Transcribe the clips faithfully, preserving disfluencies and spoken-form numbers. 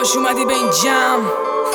خوش اومدی به این جمع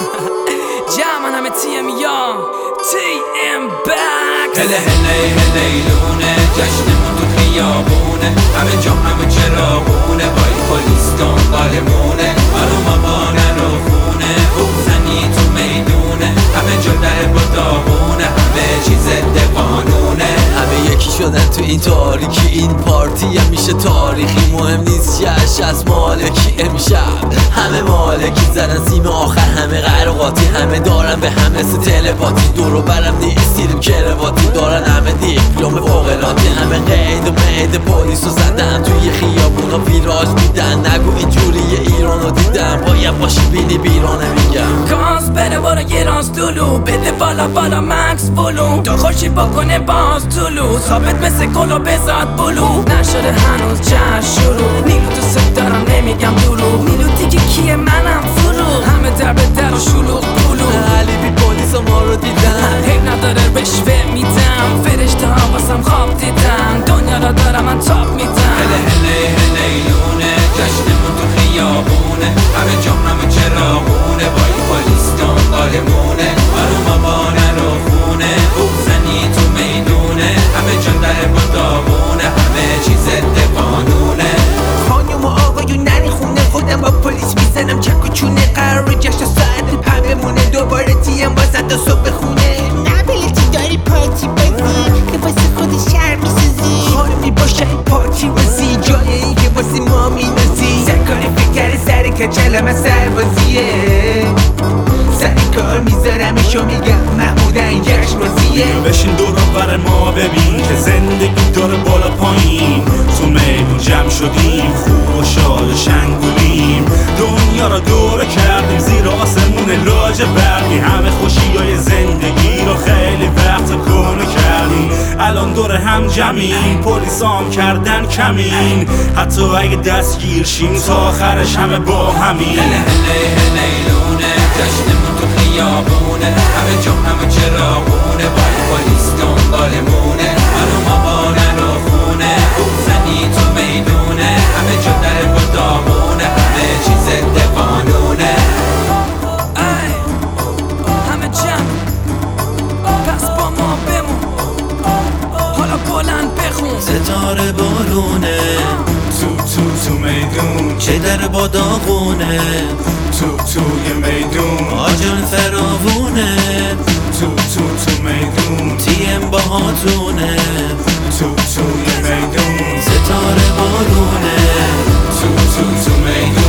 جمع من همه تی ام یا تی ام بکس هله هله هلیلونه جشنمون تو خیابونه همه جا همه چراغونه با این پلیس دنبالمونه آروم آبا نرو خونه بوزنی تو میدونه همه جا در با داغونه همه چیز ضد قانونه همه یکی شدن تو این تاریکی این پارتی هم میشه تاریخی مهم نیست چش از مالکی امشب همه مالکی زدن سیم آخر همه قرقاتی همه دارن به همه سی تلپاتی دورو برم نیستیریم کرواتی دارن همه دیپلوم فوقلاتی همه قید و مید پولیسو زدن توی خیابونا ویراج میدن نگو اینجوری ایرانو دیدم باید باشی بینی بیرانه میگم کاز بره بارا یه راز دلو بده بالا بالا مکس بلو تا خوشی بکنه باز طلو ثابت مثل گلو بزاد بلو نشده هنوز جشن شروع نیلو تو ست دارم نمیگم دروغ نیلو دیگه کیه منم فرو همه در به در و شلوغ پلو علی بی پلیس ما رو دیدن حیب نداره رشوه میدم فرشته ها واسم خواب دیدن دنیا را دارم من تاپ میدم هله هله هلیلونه جشنمون تو خیابونه همه جا همه چراغونه با این پلیس دنبالمونه آروم آبا نرو خونه بوزنی تو میدونه همه جا در با داغونه همه چیز ضد قانونه خانم و آقایون نری خونه خودم با پلیس میزنم چک و چونه قرار جشن ساعت پا بمونه دوباره تیم بازد تا صبح خونه نبیلتی داری پارتی بازی که واسه خود شهر میسازی خانمی باشه پارتی بازی جای این که واسه ما مینازی سرکاری فکر سر کچلم سربازیه سر کار میذارمشو میگم محمود این جشن بازیه بشین دور بر ما ببین که زندگی داره بالا پایین تو میدون جمع شدیم خوب و شاد و شنگولیم دنیا را دور کردیم زیر آسمون لاج برقی همه خوشیای زندگی رو خیلی وقت کنه کردیم الان دور هم جمعیم پلیسام کردن کمین حتی اگه دستگیر شیم تا آخرش همه با همین هله هله هلیلونه جشنمون تو خیابونه همه جا همه چراغونه با این پلیس دنبالمونه آروم آبا نرو خونه بوزنی تو میدونه همه جا در با داغونه همه چیز ضد قانونه ای همه جمع پس با ما بمون حالا بلند بخون ستاره بارونه تو تو تو میدون چه در با داغونه تو توی میدون آجان فراوونه تو تو تو میدون تیم باهاتونه تو توی میدون ستاره بارونه تو تو تو میدون